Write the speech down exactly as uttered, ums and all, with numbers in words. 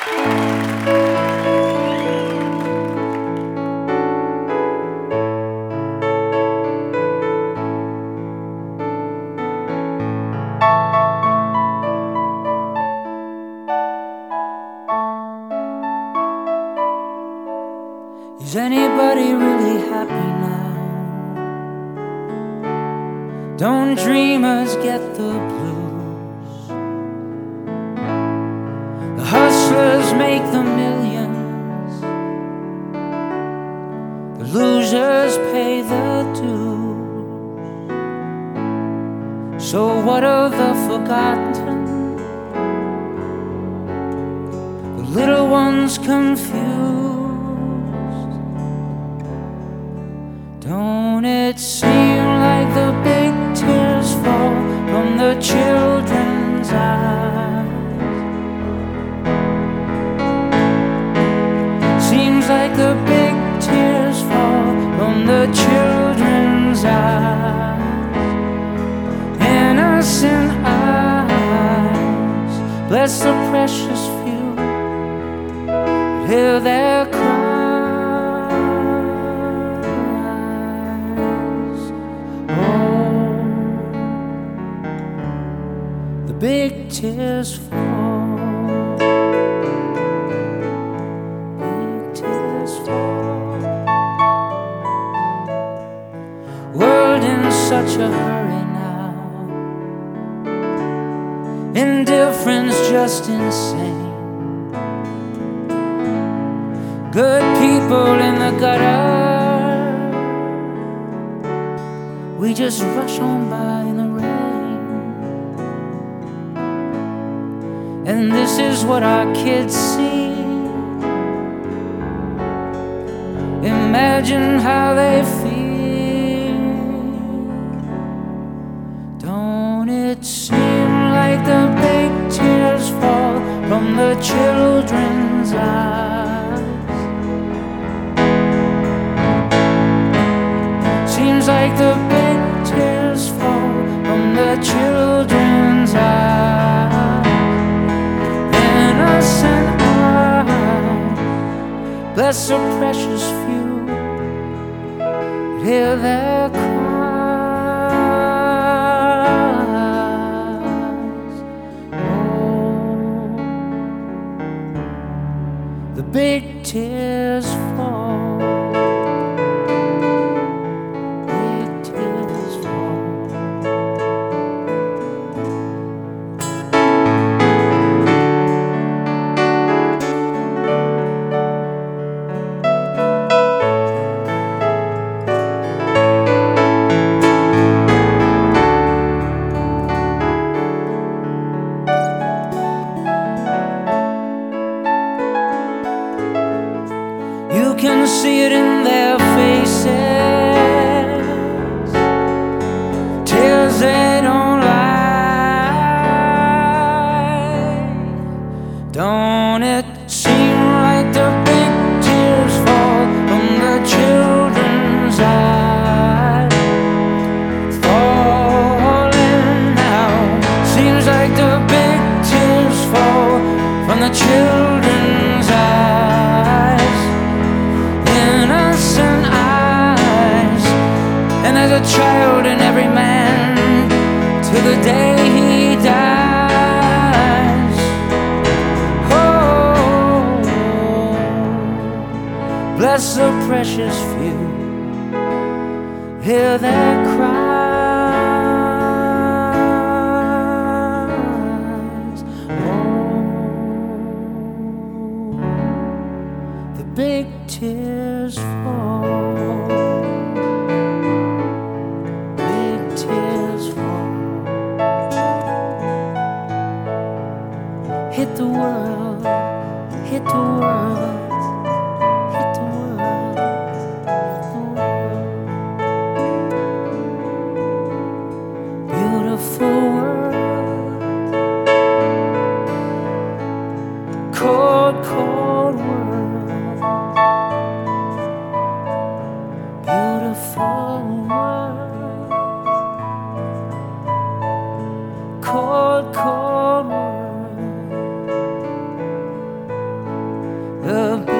Is anybody really happy now? Don't dreamers get the blues? The hustlers make the millions, the losers pay the dues. So what of the forgotten, the little ones confused? Don't it seem like the big tears fall from the children's eyes? Seems like the big tears fall from the children's eyes. Innocent eyes, bless the precious few, hear their cries. Big tears fall, big tears fall. World in such a hurry now, indifference just insane. Good people in the gutter, we just rush on by in the rain. And this is what our kids see. Imagine how they feel. Don't it seem like the big tears fall from the children's eyes? Seems like the big tears fall from the children's eyes. Innocent eyes, bless the precious few, hear their cries. Oh, the big tears fall, big tears fall. You can see it in their faces, tears they don't lie. Don't it seem like the big tears fall from the children's eyes? Falling now, seems like the big tears fall from the children's eyes. Innocent eyes, and there's a child in every man till the day he dies. Oh, bless the precious few, hear their cries. Oh, the big tears fall, big tears fall. Hit the world, hit the world, hit the world, hit the world. Beautiful world, cold, cold world. Beautiful world, cold, cold world. a